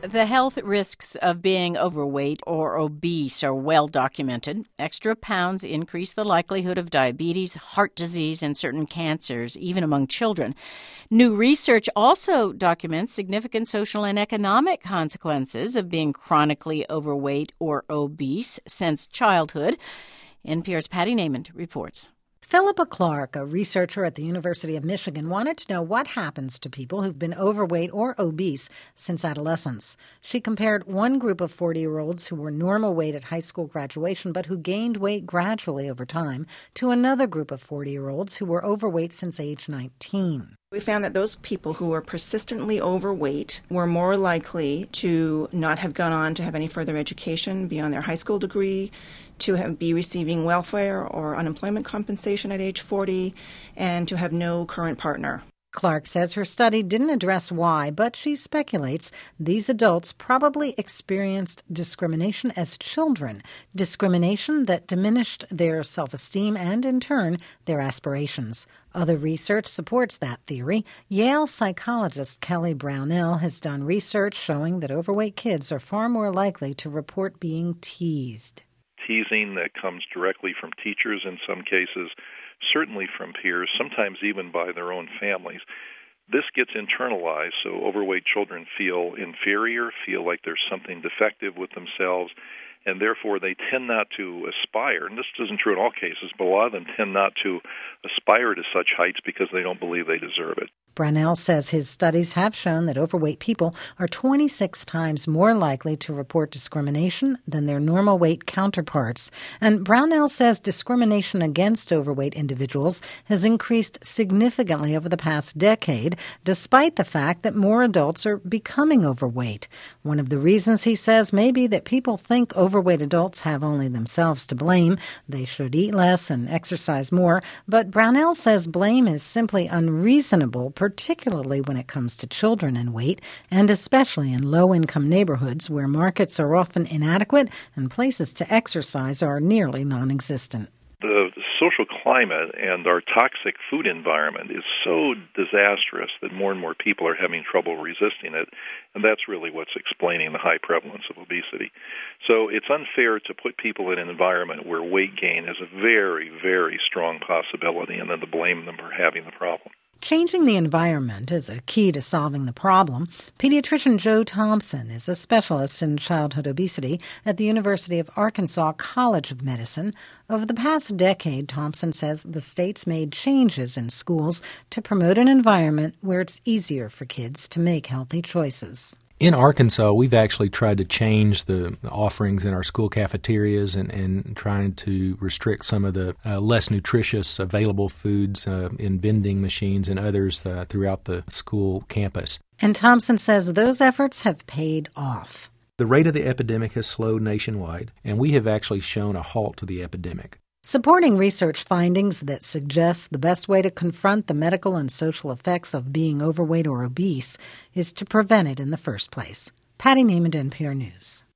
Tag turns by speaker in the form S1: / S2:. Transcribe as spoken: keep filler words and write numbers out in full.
S1: The health risks of being overweight or obese are well documented. Extra pounds increase the likelihood of diabetes, heart disease, and certain cancers, even among children. New research also documents significant social and economic consequences of being chronically overweight or obese since childhood. N P R's Patty Naiman reports.
S2: Philippa Clark, a researcher at the University of Michigan, wanted to know what happens to people who've been overweight or obese since adolescence. She compared one group of forty-year-olds who were normal weight at high school graduation but who gained weight gradually over time to another group of forty-year-olds who were overweight since age nineteen.
S3: We found that those people who were persistently overweight were more likely to not have gone on to have any further education beyond their high school degree, to have, be receiving welfare or unemployment compensation at age forty, and to have no current partner.
S2: Clark says her study didn't address why, but she speculates these adults probably experienced discrimination as children, discrimination that diminished their self-esteem and, in turn, their aspirations. Other research supports that theory. Yale psychologist Kelly Brownell has done research showing that overweight kids are far more likely to report being teased.
S4: Teasing that comes directly from teachers in some cases, certainly from peers, sometimes even by their own families. This gets internalized, so overweight children feel inferior, feel like there's something defective with themselves, and therefore they tend not to aspire. And this isn't true in all cases, but a lot of them tend not to aspire to such heights because they don't believe they deserve it.
S2: Brownell says his studies have shown that overweight people are twenty-six times more likely to report discrimination than their normal weight counterparts. And Brownell says discrimination against overweight individuals has increased significantly over the past decade, despite the fact that more adults are becoming overweight. One of the reasons, he says, may be that people think overweight adults have only themselves to blame. They should eat less and exercise more. But Brownell says blame is simply unreasonable, particularly when it comes to children and weight, and especially in low-income neighborhoods where markets are often inadequate and places to exercise are nearly non-existent.
S4: The social climate and our toxic food environment is so disastrous that more and more people are having trouble resisting it, and that's really what's explaining the high prevalence of obesity. So it's unfair to put people in an environment where weight gain is a very, very strong possibility and then to blame them for having the problem.
S2: Changing the environment is a key to solving the problem. Pediatrician Joe Thompson is a specialist in childhood obesity at the University of Arkansas College of Medicine. Over the past decade, Thompson says the state's made changes in schools to promote an environment where it's easier for kids to make healthy choices.
S5: In Arkansas, we've actually tried to change the offerings in our school cafeterias and, and trying to restrict some of the uh, less nutritious available foods uh, in vending machines and others uh, throughout the school campus.
S2: And Thompson says those efforts have paid off.
S5: The rate of the epidemic has slowed nationwide, and we have actually shown a halt to the epidemic.
S2: Supporting research findings that suggest the best way to confront the medical and social effects of being overweight or obese is to prevent it in the first place. Patty Naiman, N P R News.